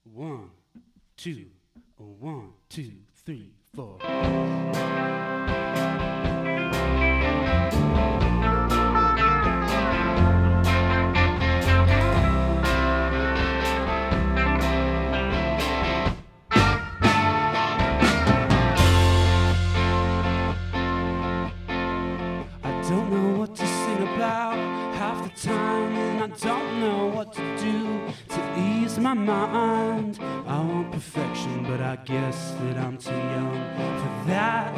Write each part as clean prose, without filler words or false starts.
1, 2, 1, 2, 3, 4. I don't know what to sing about half the time, and I don't know what to do to ease my mind. I want perfection, but I guess that I'm too young for that.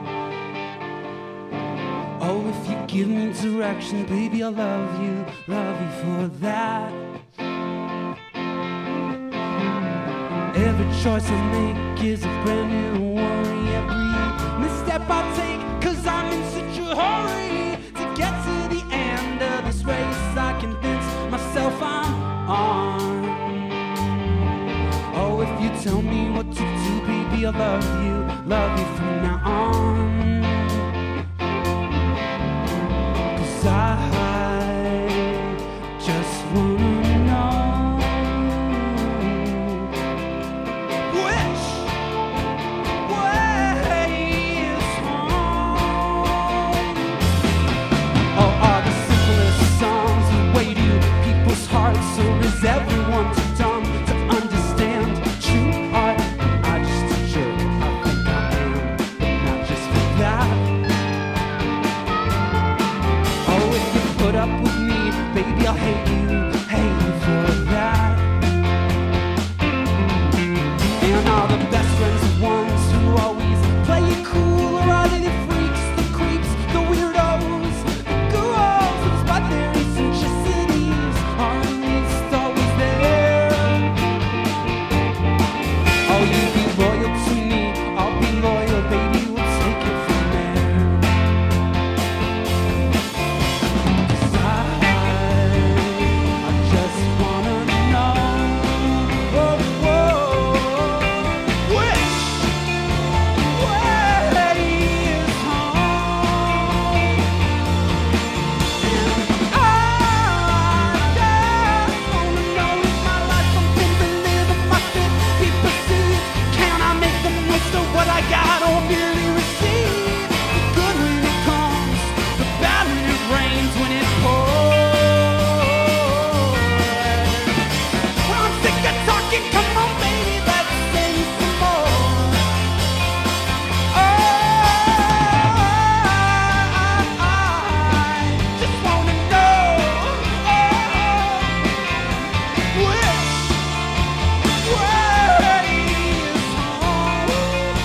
Oh, if you give me direction, baby, I'll love you for that. Every choice I make is a brand new worry. Every misstep I take, 'cause I'm in such a hurry to get to the end of this race I convince myself I'm on. Oh, if you tell me what to do, baby, I'll love you from now on. 'Cause I just wanna know which way is home. Oh, are the simplest songs the way to people's hearts, or is everyone too dumb to understand true art? I just a jerk, I think I am, but not just for that. Oh, if you put up with me, baby, I'll hate you for that. And all the best friends are ones who always play it cool, or are they the freaks, the creeps, the weirdos, the ghouls, whose but their eccentricities are at least always there. Oh, you be loyal to me, I'll be loyal, baby, we'll take it from there. 'Cause I just wanna know which way is home. And I just wanna know, is my life something to live, or must it be pursued? Can I make the most of what I got, or merely receive the good when it comes, the bad when it rains, when it pours? Well, I'm sick of talking, come on baby, let's sing some more. Oh, I just wanna know which way is home.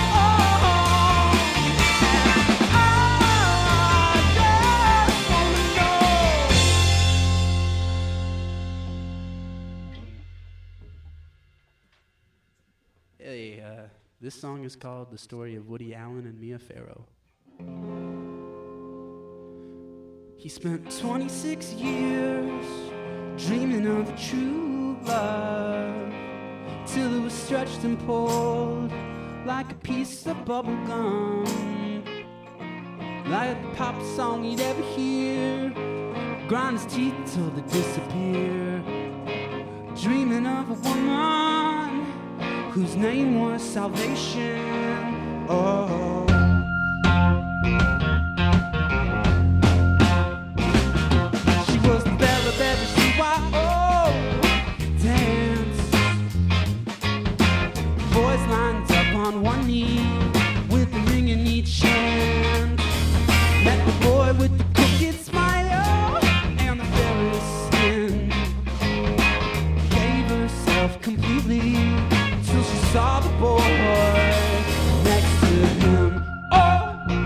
Hey, this song is called The Story of Woody Allen and Mia Farrow. He spent 26 years dreaming of true love, till it was stretched and pulled like a piece of bubble gum, like a pop song you'd ever hear, grind his teeth till they disappear, dreaming of a woman whose name was Salvation. Oh, she was the belle of every CYO dance. Boys lined up on one knee with a ring in each hand. Met the boy with the crooked smile and the fairest skin. Gave herself completely till she saw the boy next to him. Oh,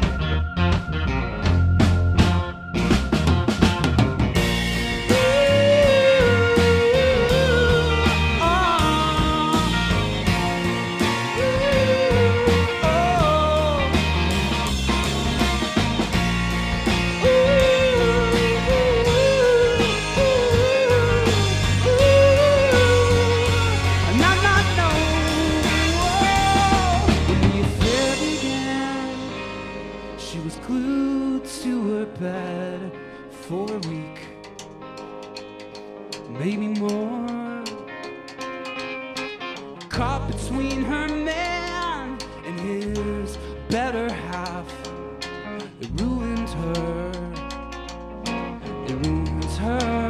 she was glued to her bed for a week, maybe more. caught between her man and his better half. It ruined her. It ruins her.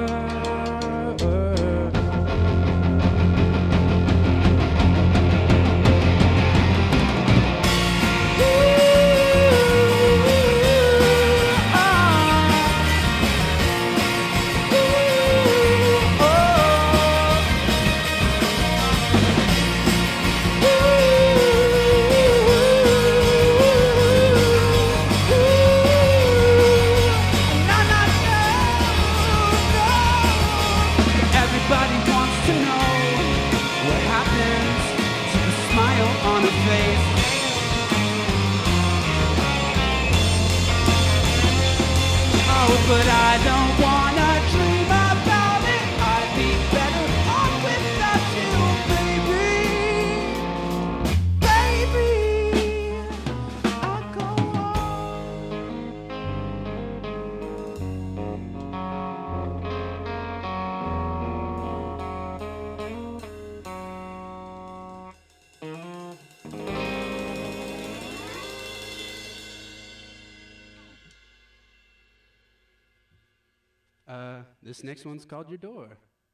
But I don't wanna dream about it. I'd be better off without you, baby. Baby, I'll go This next one's called Your Door.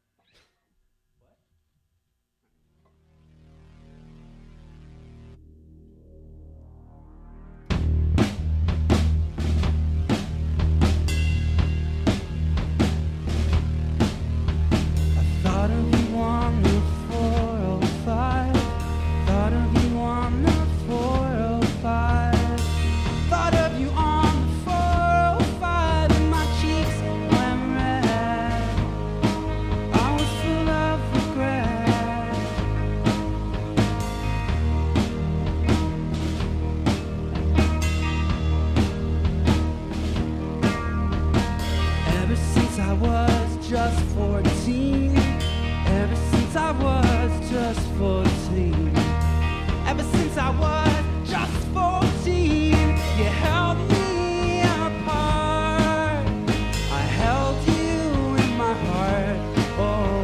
Just 14, ever since I was just 14, ever since I was just 14, you held me apart, I held you in my heart, oh,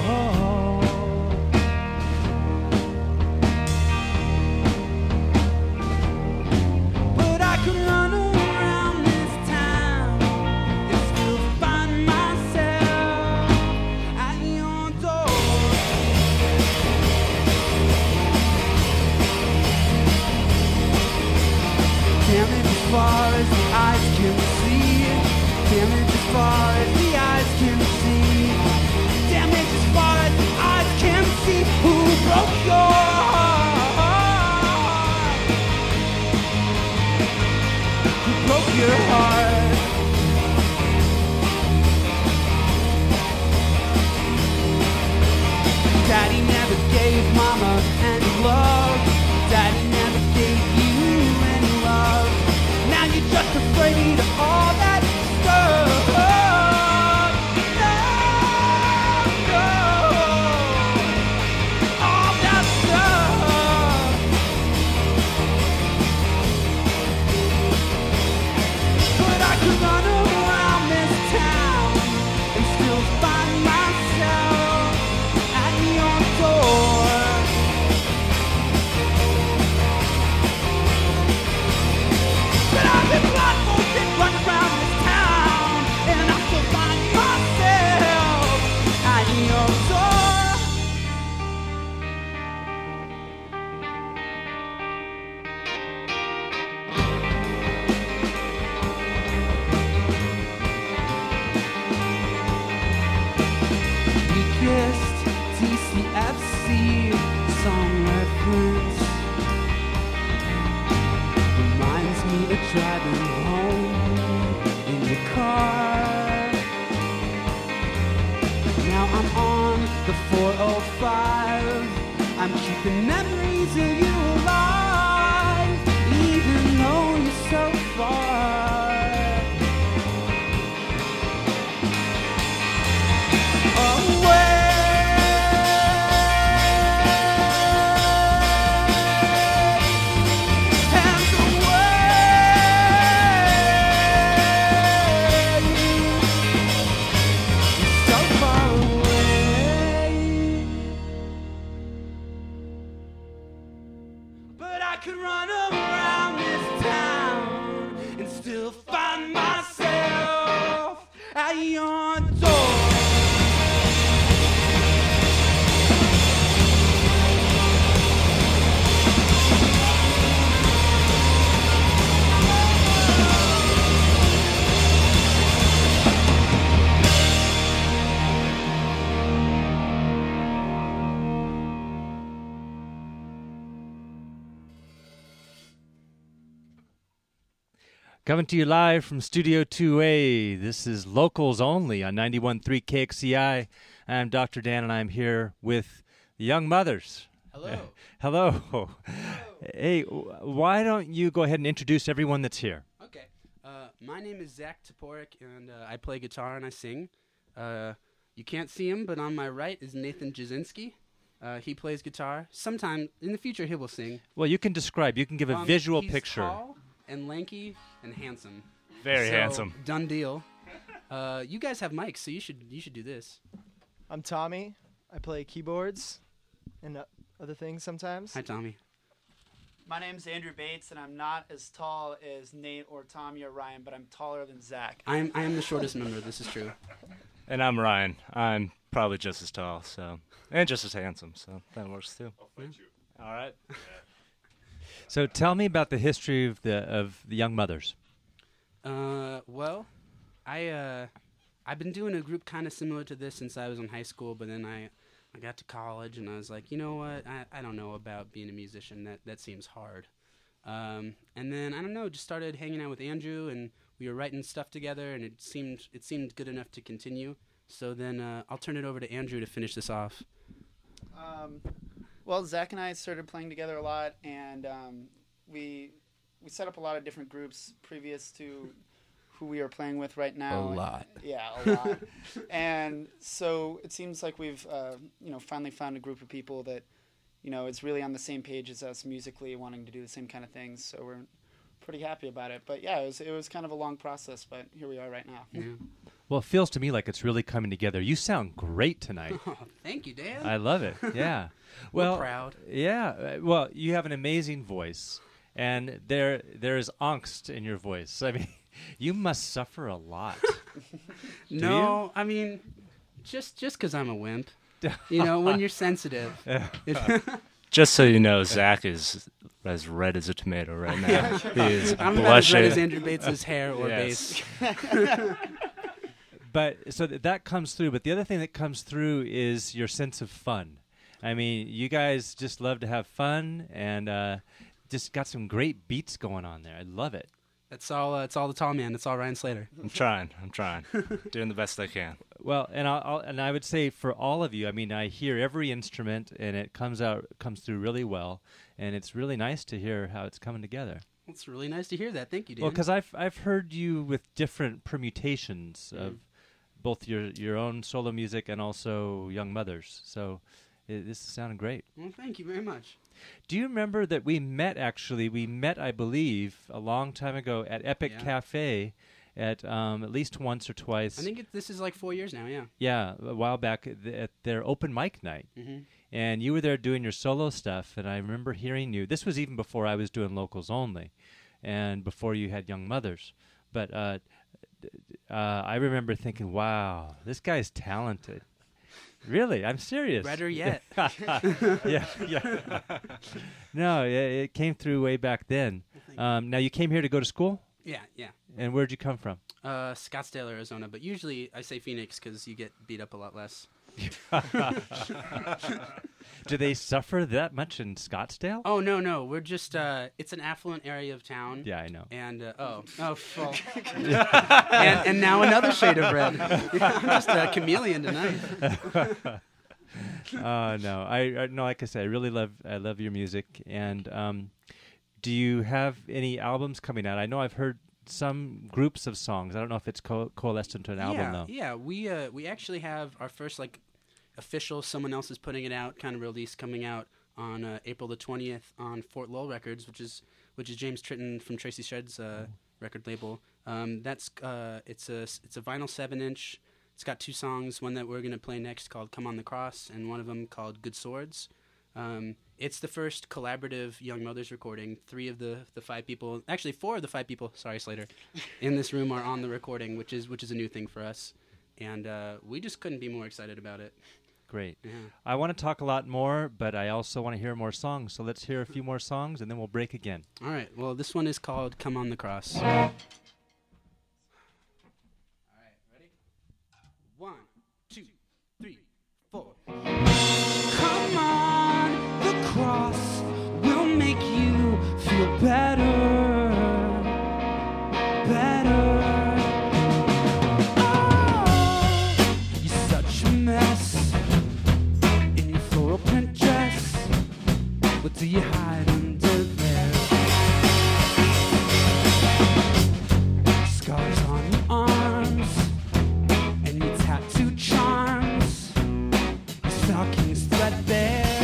But I could run around this town and still find myself at your door. Damage as far as the eyes can see. Damage as far as the eyes can see. Damage as far as the eyes can see. Who broke your heart? Who broke your heart? Daddy never gave mama any love. Daddy never gave you any love. Now you're just afraid of all that stuff. No, no, all that stuff. But I could run around this town and still find myself at your door. But I've been blindfolded, run around this town, and I still find myself at your door. We kissed DCFC song reference. Reminds me of driving home in the car. Now I'm on the 405. I'm keeping memories of you alive, even though you're so far. could run around this town and still find myself at your door. Coming to you live from Studio 2A. This is Locals Only on 91.3 KXCI. I'm Dr. Dan, and I'm here with the Young Mothers. Hello. Hello. Hey, why don't you go ahead and introduce everyone that's here? Okay. My name is Zach Toporek, and I play guitar and I sing. You can't see him, but on my right is Nathan Jasinski. He plays guitar. Sometime in the future, he will sing. Well, you can describe. You can give a visual he's picture. Tall and lanky and handsome. Very So, handsome. Done deal. You guys have mics, so you should do this. I'm Tommy. I play keyboards and other things sometimes. Hi, Tommy. My name's Andrew Bates, and I'm not as tall as Nate or Tommy or Ryan, but I'm taller than Zach. I am the shortest member. This is true. And I'm Ryan. I'm probably just as tall, and just as handsome, so that works too. I'll fight you. All right. So tell me about the history of the Young Mothers. Well, I've been doing a group kind of similar to this since I was in high school, but then I got to college and I was like, you know what? I don't know about being a musician. That seems hard. And then I don't know, just started hanging out with Andrew, and we were writing stuff together, and it seemed good enough to continue. So then I'll turn it over to Andrew to finish this off. Well, Zach and I started playing together a lot, and we set up a lot of different groups previous to who we are playing with right now. A lot. Yeah, a lot. And so it seems like we've finally found a group of people that is really on the same page as us musically, wanting to do the same kind of things. So we're pretty happy about it. But yeah, it was kind of a long process, but here we are right now. Yeah. Well, it feels to me like it's really coming together. You sound great tonight. Oh, thank you, Dan. I love it. Yeah. We're proud. Yeah. Well, you have an amazing voice, and there is angst in your voice. I mean, you must suffer a lot. No, I mean, just because I'm a wimp. When you're sensitive. Just so you know, Zach is as red as a tomato right now. He is I'm about as red blushing. as Andrew Bates' hair or Yes. bass. But so that comes through. But the other thing that comes through is your sense of fun. I mean, you guys just love to have fun, and just got some great beats going on there. I love it. It's all the tall man. It's all Ryan Slater. I'm trying. Doing the best I can. Well, and I would say for all of you, I mean, I hear every instrument, and it comes through really well, and it's really nice to hear how it's coming together. It's really nice to hear that. Thank you, Dan. Well, because I've heard you with different permutations of both your own solo music and also Young Mothers. So this is sounding great. Well, thank you very much. Do you remember that we met, I believe, a long time ago at Epic Cafe at least once or twice. I think this is like 4 years now, yeah. Yeah, a while back at their open mic night. Mm-hmm. And you were there doing your solo stuff, and I remember hearing you. This was even before I was doing Locals Only and before you had Young Mothers. But I remember thinking, wow, this guy's talented. Really, I'm serious. Redder yet. yeah. No, it came through way back then. Now, you came here to go to school? Yeah. And where'd you come from? Scottsdale, Arizona. But usually I say Phoenix because you get beat up a lot less. Do they suffer that much in Scottsdale? Oh, no. We're just, it's an affluent area of town. Yeah, I know. And, well. and now another shade of red. I'm just a chameleon tonight. No, I no, like I said, I love your music. And do you have any albums coming out? I know I've heard some groups of songs. I don't know if it's coalesced into an album though. Yeah, we actually have our first official, someone else is putting it out, kind of release coming out on April the 20th on Fort Lowell Records, which is James Tritton from Tracy Shred's record label. It's a vinyl 7-inch. It's got 2 songs, one that we're going to play next called Come on the Cross, and one of them called Good Swords. It's the first collaborative Young Mothers recording. 3 of the 5 people, actually 4 of the 5 people, sorry Slater, in this room are on the recording, which is a new thing for us. And we just couldn't be more excited about it. Great. Yeah. I want to talk a lot more, but I also want to hear more songs. So let's hear a few more songs, and then we'll break again. All right. Well, this one is called "Come on the Cross." All right. Ready? 1, 2, 3, 4. Come on, the cross will make you feel better, better. Oh, you're such a mess in your floral print dress. What do you hide under there? Scars on your arms and your tattoo charms. Stockings threadbare,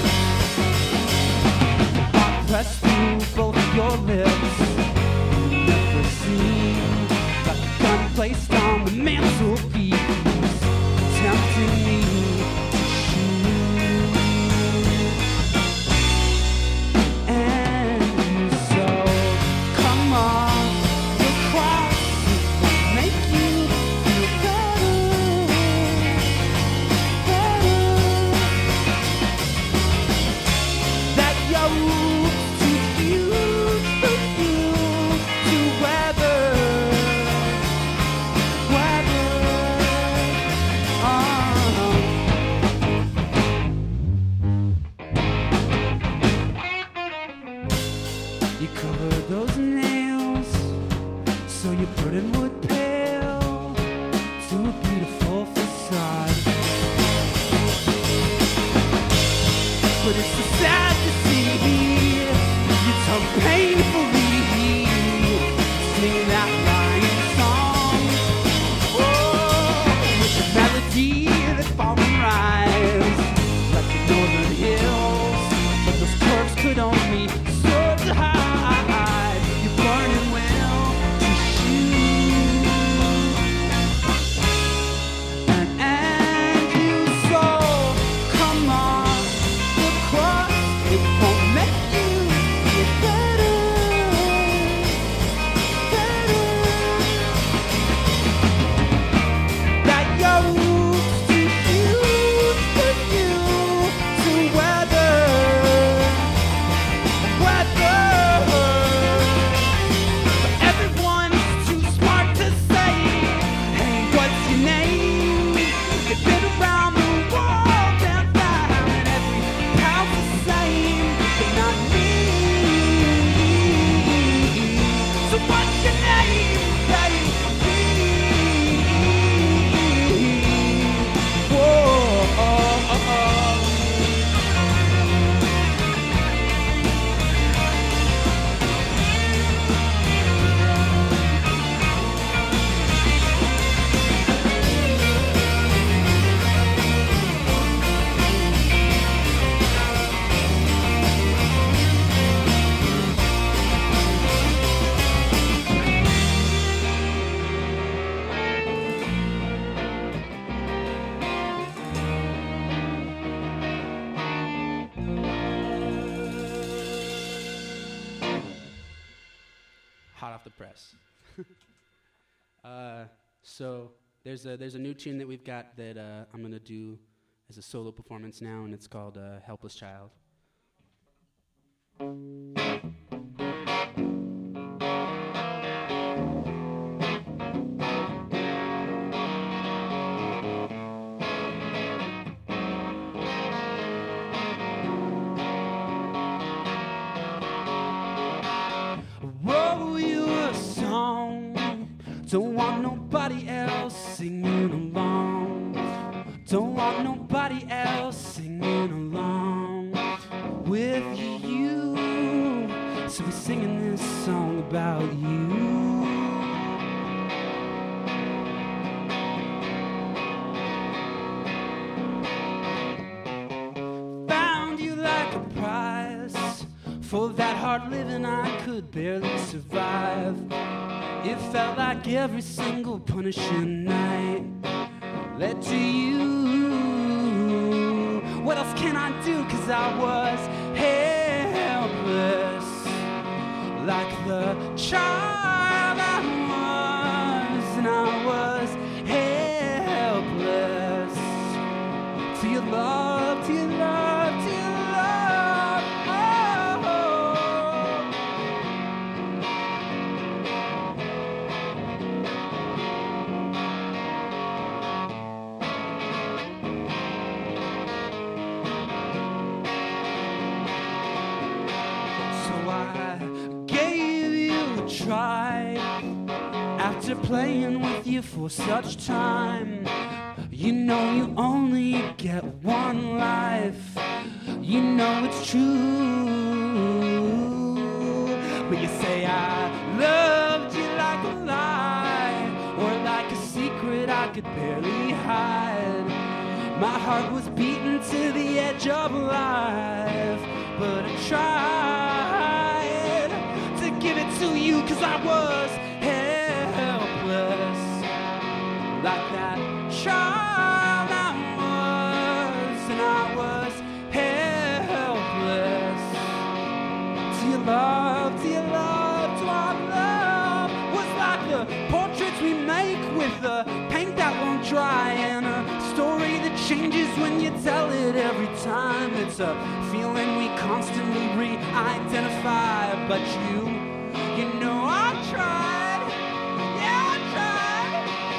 hot pressed through both of your lips. You never seem like a gun placed on the mantelpiece, tempting me to shoot. And so, come on, the cross will make you feel better. That you're too huge for you to weather. You cover those nails, so you put in wood pale to a beautiful facade. But it's so sad to see you tongue painfully sing that lying song. Oh, with the melody that fall and rise like the northern hills. But those curves could only serve to hide your burning will to shoot an end you saw. Come on, the cross, it won't make you feel better, better. That your roots too huge for you to weather, weather. But everyone's too smart to say, hey, what's your name? You've been around the world and found that every pal's the same, but not me. So what's your name, baby? Whoa, oh, oh, oh. Hot off the press. So there's a new tune that we've got that I'm gonna do as a solo performance now, and it's called "Helpless Child." Wrote you a song, don't want nobody else singing along. Don't want nobody else singing along with you. So we're singing this song about you. Found you like a prize. For that hard living I could barely survive. It felt like every single punishing night led to you. What else can I do? 'Cause I was helpless, like the child I was, and I was helpless to your love, to your love, to your love. Oh. So I gave you a try after playing with you for such time. You know you only get one life. You know it's true. But you say I loved you like a lie, or like a secret I could barely hide. My heart was beaten to the edge of life, but I tried to give it to you, 'cause I was helpless, like that child I was, and I was helpless to your love, to your love, to our love. Was like the portraits we make with the paint that won't dry, and a story that changes when you tell it every time. It's a feeling we constantly re-identify, but you know I tried, yeah I tried.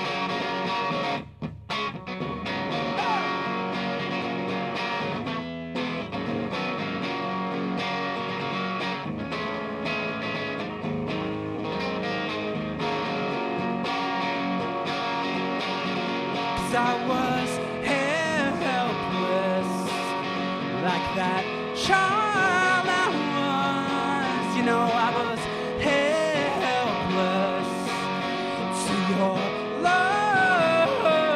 I was helpless, like that child I was. You know I was helpless to your love.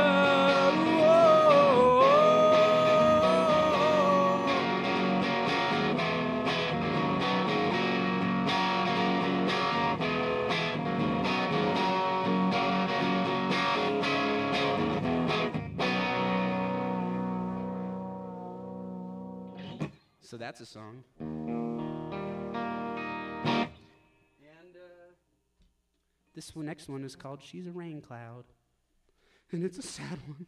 So that's a song. And this next one is called She's a Rain Cloud. And it's a sad one.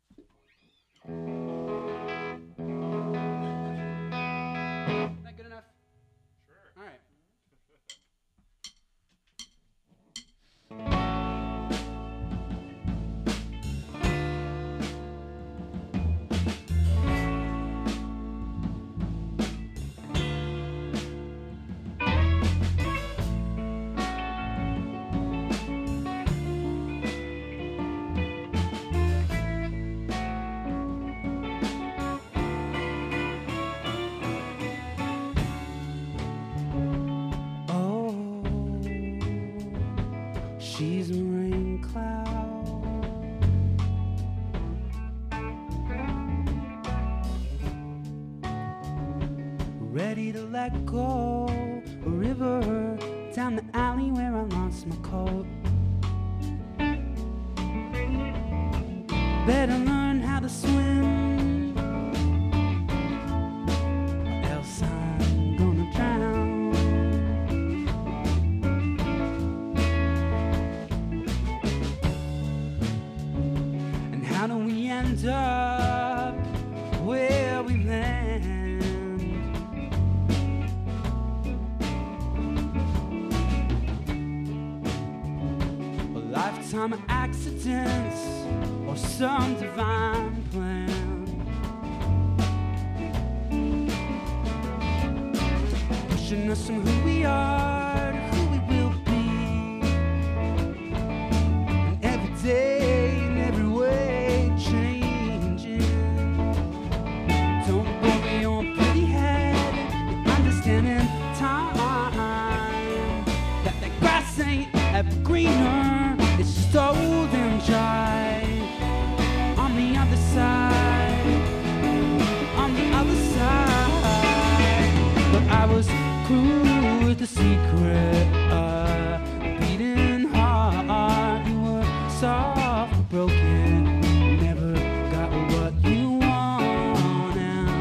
Is that good enough? Sure. All right. She's a rain cloud, ready to let go. A river down the alley where I lost my coat. Better learn how to swim, else I'm gonna drown. How do we end up where we land? A lifetime of accidents or some divine plan, pushing us from who we are to who we will be, and every day in every way don't worry your pretty head, understand in time that the grass ain't ever greener, it's just old and dry. On the other side, on the other side. But I was cool with the secret, beating heart. You were soft, broken, never got what you want.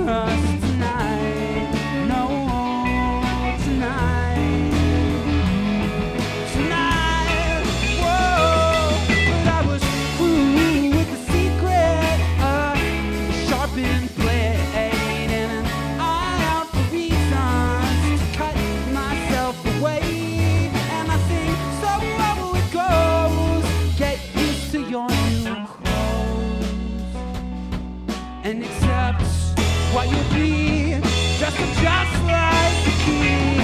us tonight. No, tonight. Tonight. Whoa. But I was through with the secret, sharpened blade, and an eye out for reasons to cut myself away. And I think, so wherever it goes, get used to your new clothes and accept what you'll be, just like the king.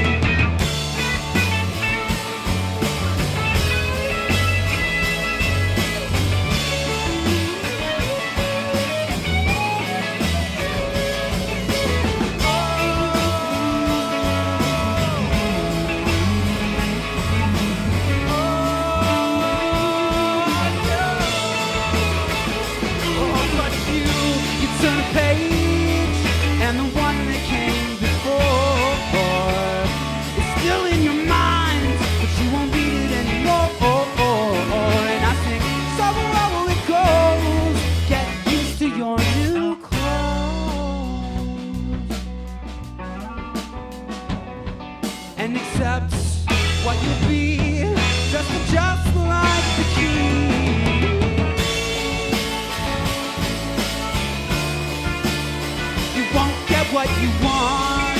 But you turn a page, and the one that came before is still in your mind, but you won't read it anymore. And I think, so wherever it goes, get used to your new clothes and accept what you'll be, just like the king. You won't get what you want,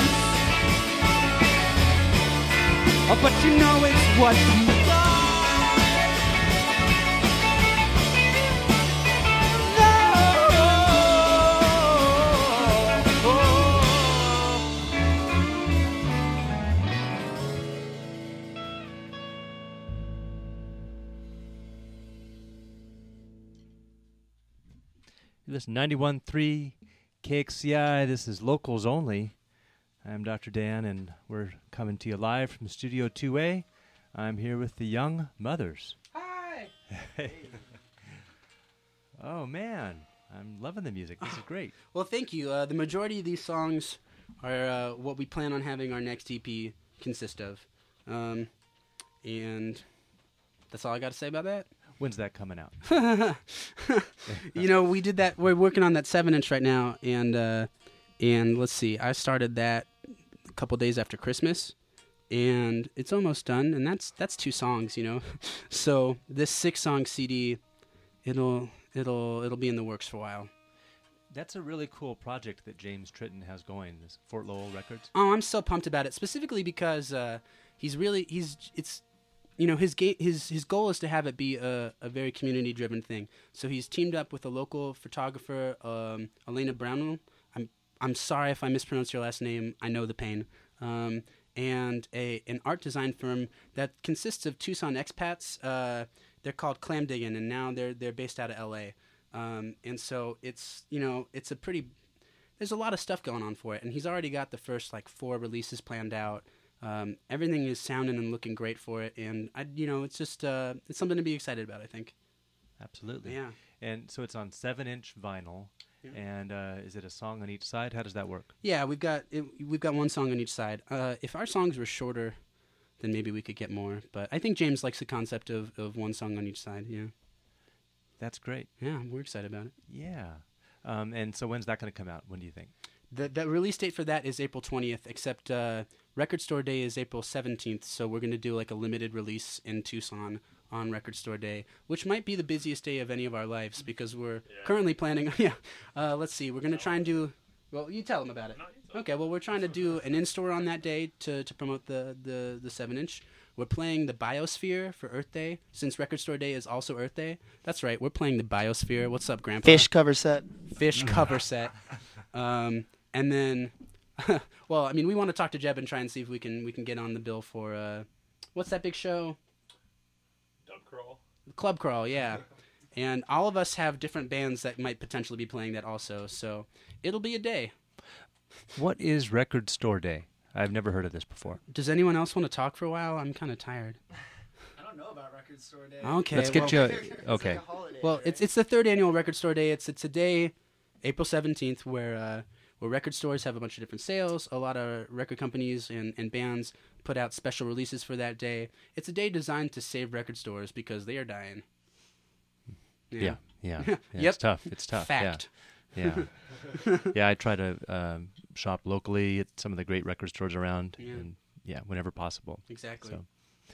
but you know it's what you got. You listen 91.3 KXCI. This is Locals Only. I'm Dr. Dan, and we're coming to you live from Studio 2A. I'm here with the Young Mothers. Hi. Oh, man. I'm loving the music. This is great. Well, thank you. The majority of these songs are what we plan on having our next EP consist of. And that's all I got to say about that. When's that coming out? You know, we did that. We're working on that 7-inch right now, and let's see. I started that a couple days after Christmas, and it's almost done. And that's 2 songs, you know. So this 6-song CD, it'll be in the works for a while. That's a really cool project that James Tritton has going, this Fort Lowell Records. Oh, I'm so pumped about it, specifically because his goal is to have it be a very community-driven thing. So he's teamed up with a local photographer, Elena Brownell. I'm sorry if I mispronounce your last name. I know the pain. And an art design firm that consists of Tucson expats. They're called Clam Diggin', and now they're based out of L.A. And so it's there's a lot of stuff going on for it, and he's already got the first 4 releases planned out. Everything is sounding and looking great for it, and it's just it's something to be excited about, I think. Absolutely. Yeah. And so it's on 7-inch vinyl. Yeah. And is it a song on each side? How does that work? Yeah, we've got 1 song on each side. If our songs were shorter, then maybe we could get more. But I think James likes the concept of 1 song on each side. Yeah. That's great. Yeah, we're excited about it. Yeah. And so when's that going to come out? When do you think? The release date for that is April 20th, except Record Store Day is April 17th, so we're going to do a limited release in Tucson on Record Store Day, which might be the busiest day of any of our lives because we're currently planning. Let's see. We're going to try and do. Well, you tell them about it. Okay. Well, we're trying to do an in-store on that day to promote the 7-inch. We're playing the Biosphere for Earth Day, since Record Store Day is also Earth Day. That's right. We're playing the Biosphere. What's up, Grandpa? Fish cover set. Fish cover set. And then, well, I mean, we want to talk to Jeb and try and see if we can get on the bill for what's that big show? Club Crawl, yeah. And all of us have different bands that might potentially be playing that also, so it'll be a day. What is Record Store Day? I've never heard of this before. Does anyone else want to talk for a while? I'm kind of tired. I don't know about Record Store Day. Okay. Let's get you. Okay. Like a holiday, Well, right? it's the 3rd annual Record Store Day. It's a day, April 17th, where record stores have a bunch of different sales. A lot of record companies and bands put out special releases for that day. It's a day designed to save record stores because they are dying. Yeah. Yep. It's tough. It's tough. Fact. Yeah. Yeah, I try to shop locally at some of the great record stores around. Yeah. And whenever possible. Exactly. So,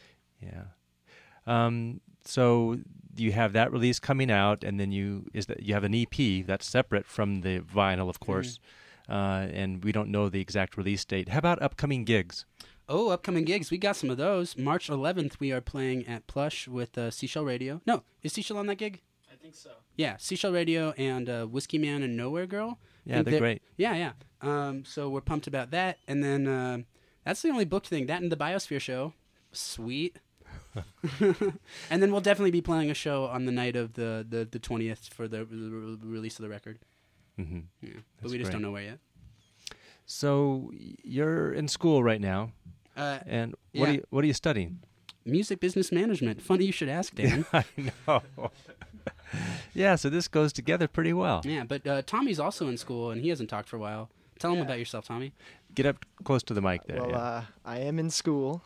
yeah. So you have that release coming out, and then you have an EP that's separate from the vinyl, of course, and we don't know the exact release date. How about upcoming gigs? Oh, upcoming gigs. We got some of those. March 11th, we are playing at Plush with Seashell Radio. No, is Seashell on that gig? I think so. Yeah, Seashell Radio and Whiskey Man and Nowhere Girl. Yeah, they're great. Yeah. So we're pumped about that. And then that's the only booked thing. That and the Biosphere show. Sweet. And then we'll definitely be playing a show on the night of the 20th for the release of the record. Mm-hmm. Yeah. But we just don't know where yet. So you're in school right now. And what are you studying? Music business management. Funny you should ask, Dan. I know. Yeah, so this goes together pretty well. Yeah, but Tommy's also in school, and he hasn't talked for a while. Tell him about yourself, Tommy. Get up close to the mic there. Well, I am in school.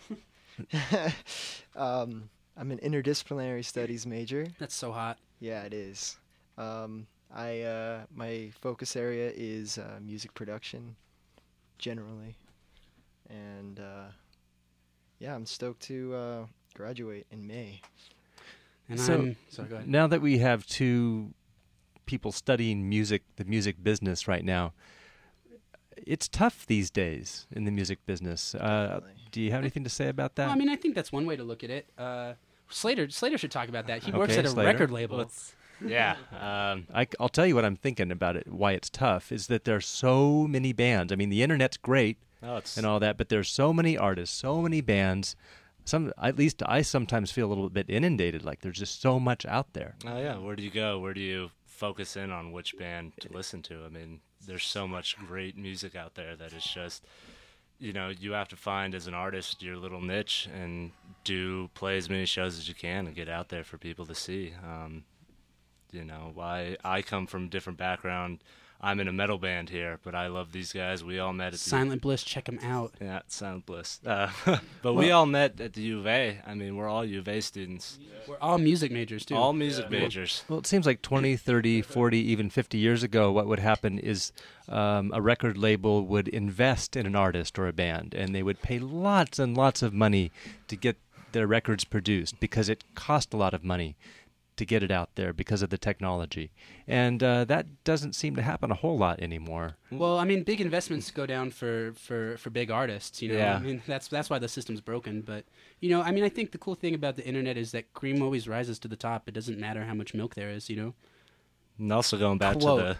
I'm an interdisciplinary studies major. That's so hot. Yeah, it is. My focus area is music production, generally, and I'm stoked to graduate in May. And So, sorry, go ahead. Now that we have two people studying music, the music business right now, it's tough these days in the music business. Do you have anything to say about that? Well, I mean, I think that's one way to look at it. Slater should talk about that. He works Okay, at a Slater. record label. Yeah. I'll tell you what I'm thinking about it, why it's tough, is that there's so many bands. I mean, the internet's great and all that, but there's so many artists, so many bands. At least I sometimes feel a little bit inundated, like there's just so much out there. Oh, yeah. Where do you go? Where do you focus in on which band to listen to? I mean, there's so much great music out there that it's just, you have to find as an artist your little niche and play as many shows as you can and get out there for people to see. I come from a different background. I'm in a metal band here, but I love these guys. We all met at Silent Bliss, check them out. Yeah, Silent Bliss. But we all met at the U of A. I mean, we're all U of A students. We're all music majors, too. All music majors. Well, it seems like 20, 30, 40, even 50 years ago, what would happen is a record label would invest in an artist or a band, and they would pay lots and lots of money to get their records produced because it cost a lot of money to get it out there because of the technology. And that doesn't seem to happen a whole lot anymore. Well, I mean, big investments go down for big artists, Yeah. I mean, that's why the system's broken. But, I mean, I think the cool thing about the internet is that cream always rises to the top. It doesn't matter how much milk there is, And also going back to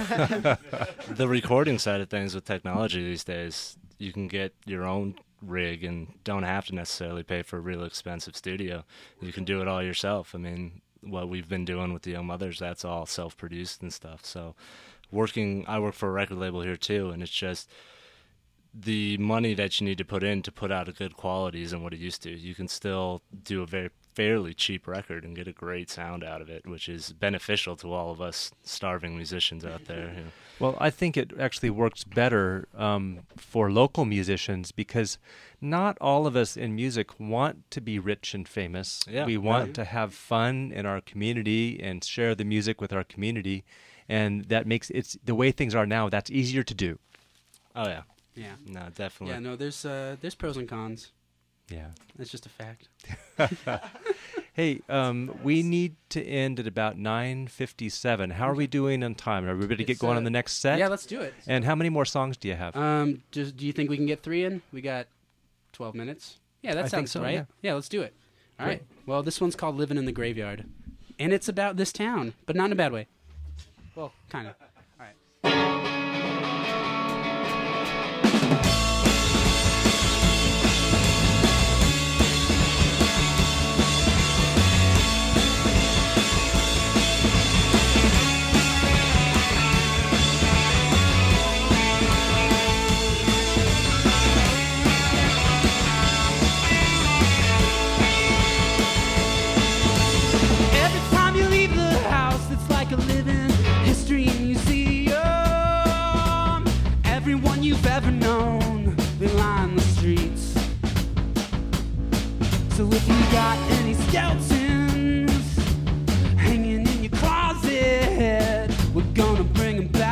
the recording side of things with technology these days, you can get your own rig and don't have to necessarily pay for a real expensive studio. You can do it all yourself. I mean, what we've been doing with the Young Mothers, that's all self-produced and stuff. So I work for a record label here too, and it's just the money that you need to put out a good quality isn't what it used to. You can still do a fairly cheap record and get a great sound out of it, which is beneficial to all of us starving musicians out there. Well, I think it actually works better for local musicians because not all of us in music want to be rich and famous. Yeah. We want to have fun in our community and share the music with our community, and that makes the way things are now, that's easier to do. Oh, yeah. Yeah. No, definitely. Yeah, no, there's pros and cons. Yeah. That's just a fact. Hey, we need to end at about 9:57. How are we doing on time? Are we ready to get going on the next set? Yeah, let's do it. And how many more songs do you have? Do you think we can get 3 in? We got 12 minutes. Yeah, that I think sounds so, right. yeah. Let's do it. All Great. right. Well, this one's called Living in the Graveyard. And it's about this town, but not in a bad way. Well, kind of. All right. Every time you leave the house, it's like a living history museum. Everyone you've ever known, they line the streets. So if you got any skeletons hanging in your closet, we're gonna bring them back.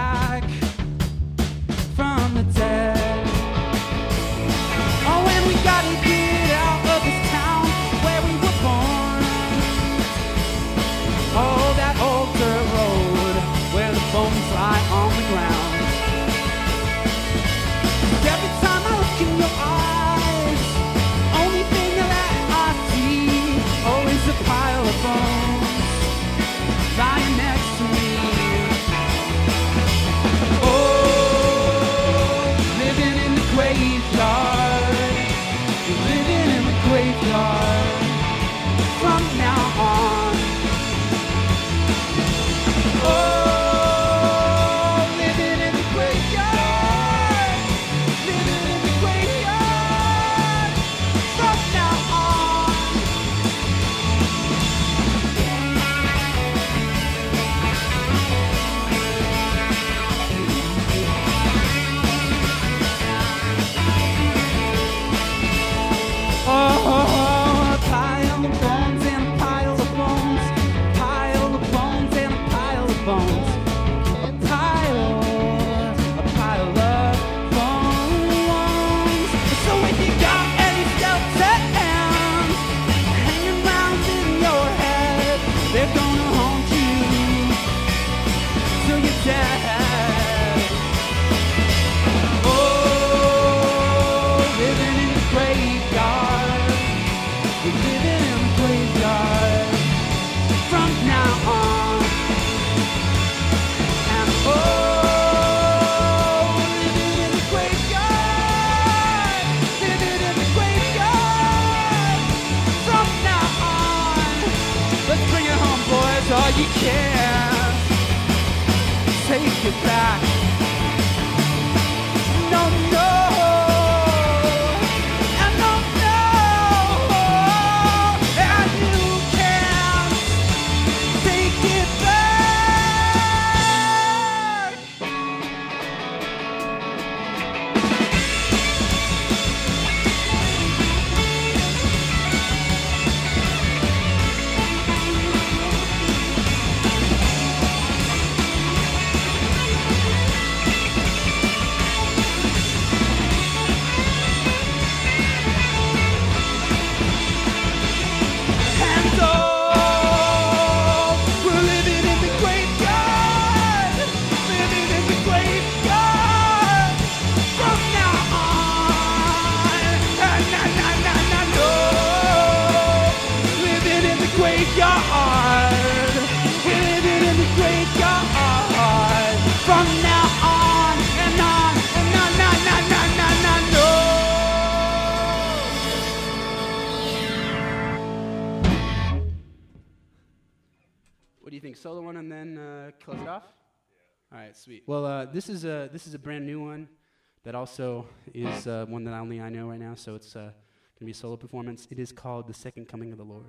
it back. No, no, and no, no, and you can't take it back. And oh, we're living in the graveyard, living in the graveyard from now on. No, living in the graveyard, we're living in the graveyard from now on and on and on, no. What do you think? Solo one and then close it off? All right, sweet. Well, this is a brand new one that also is one that only I know right now, so it's going to be a solo performance. It is called The Second Coming of the Lord.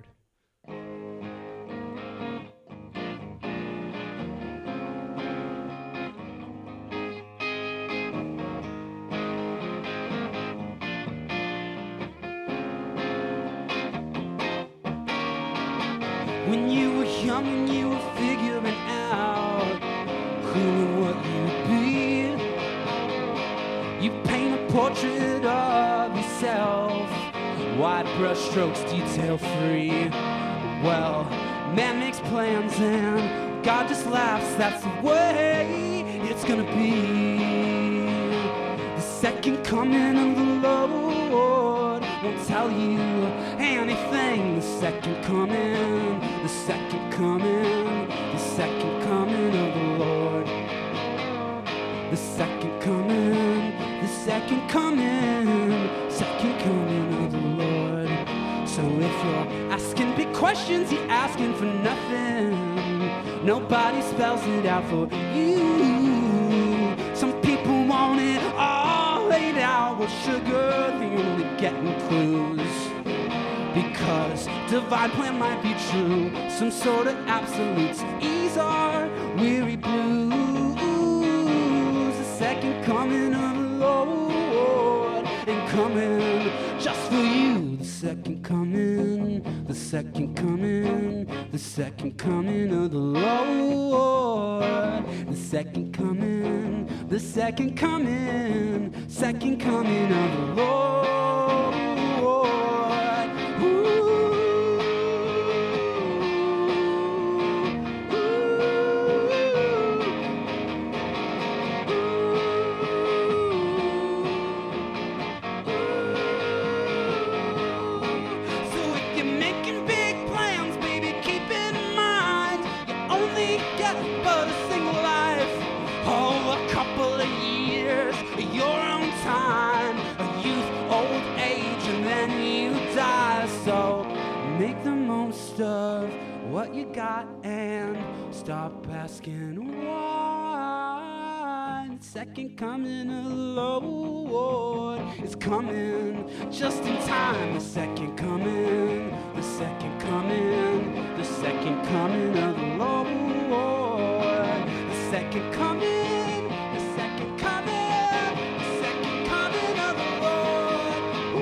When you were young and you were figuring out who and what you'd be, you paint a portrait of yourself, wide brush strokes, detail free. Well, man makes plans and God just laughs, that's the way it's gonna be. The second coming of the Lord won't tell you anything. The second coming, the second coming, the second coming of the Lord. The second coming, the second coming, second coming of the Lord. So if you're asking big questions, you're asking for nothing. Nobody spells it out for you. Some people want it all laid out with sugar, they're only getting clues. Because divine plan might be true, some sort of absolutes ease our weary blues. The second coming of the Lord and coming just for you. The second coming, the second coming, the second coming of the Lord. The second coming, the second coming, second coming of the Lord. So if you're making big plans, baby, keep in mind you only get but a single life. Oh, a couple of years, your own time, a youth, old age, and then you die. So make the most of what you got and stop asking why. The second coming of the Lord is coming just in time. The second coming, the second coming, the second coming of the Lord. The second coming, the second coming, the second coming of the Lord.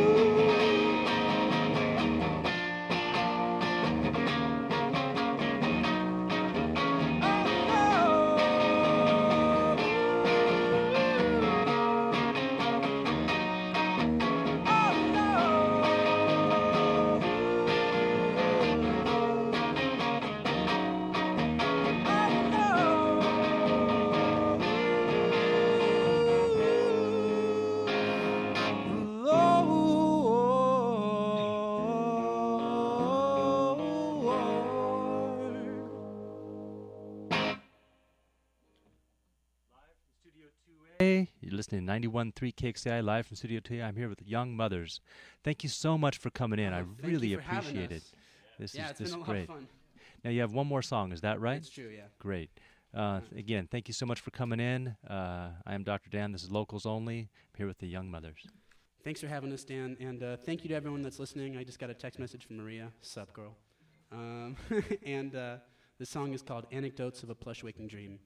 Hey, you're listening to 91.3 KXCI live from Studio 2. I'm here with Young Mothers. Thank you so much for coming in. I Thank really you for having appreciate it. us. This Yeah, is it's been a lot great. of fun. Now you have one more song, is that right? That's true, yeah. Great. Again, thank you so much for coming in. I am Dr. Dan. This is Locals Only. I'm here with the Young Mothers. Thanks for having us, Dan, and thank you to everyone that's listening. I just got a text message from Maria. Sup, girl. And the song is called Anecdotes of a Plush Waking Dream.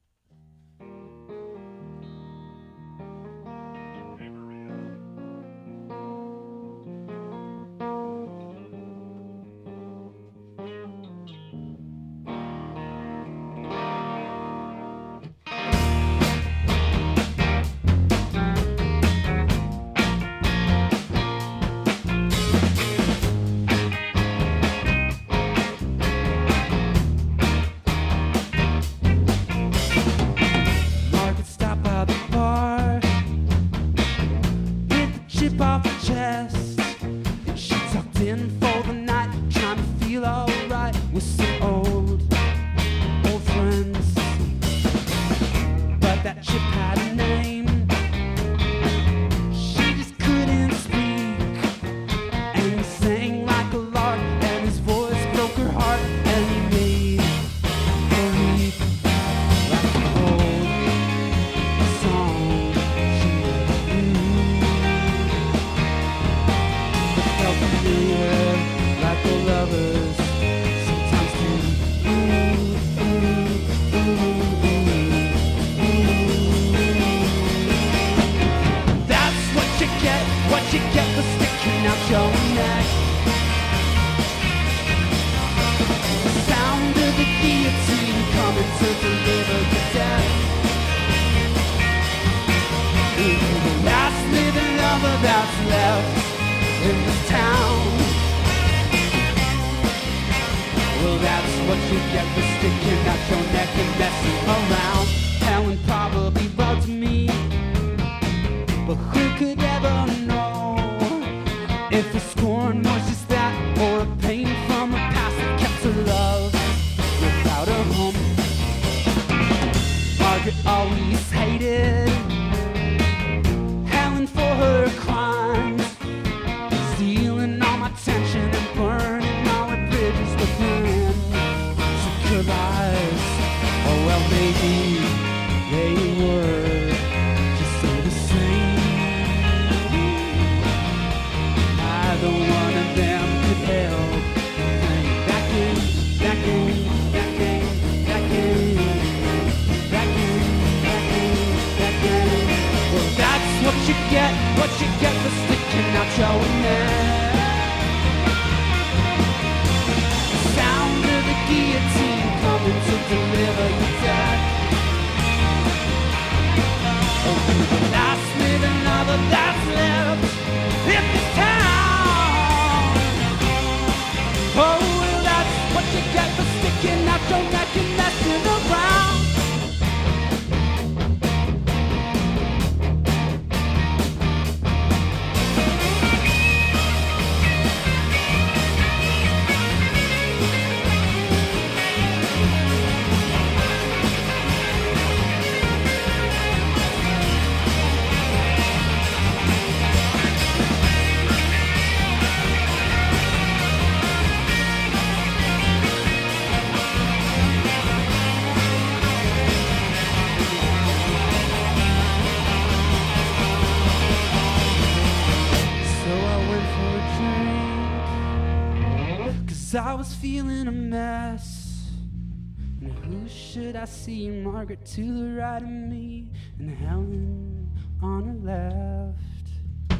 I was feeling a mess. And who should I see? Margaret to the right of me, and Helen on her left.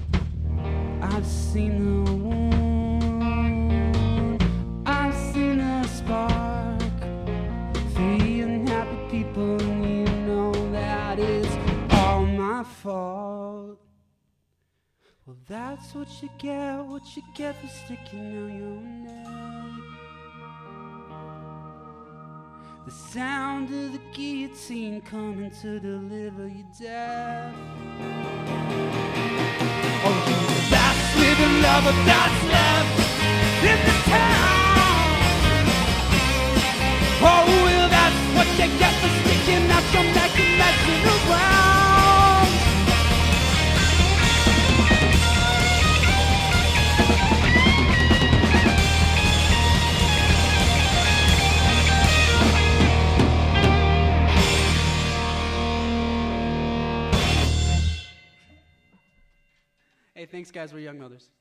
I've seen the wound, I've seen the spark. 3 unhappy people, and you know that is all my fault. Well, that's what you get for sticking out your neck. The sound of the guillotine coming to deliver your death. Oh, you're the last living lover that's left in the town. Oh, well, that's what you get for sticking out your neck and messing around. Hey, thanks, guys. We're Young Mothers.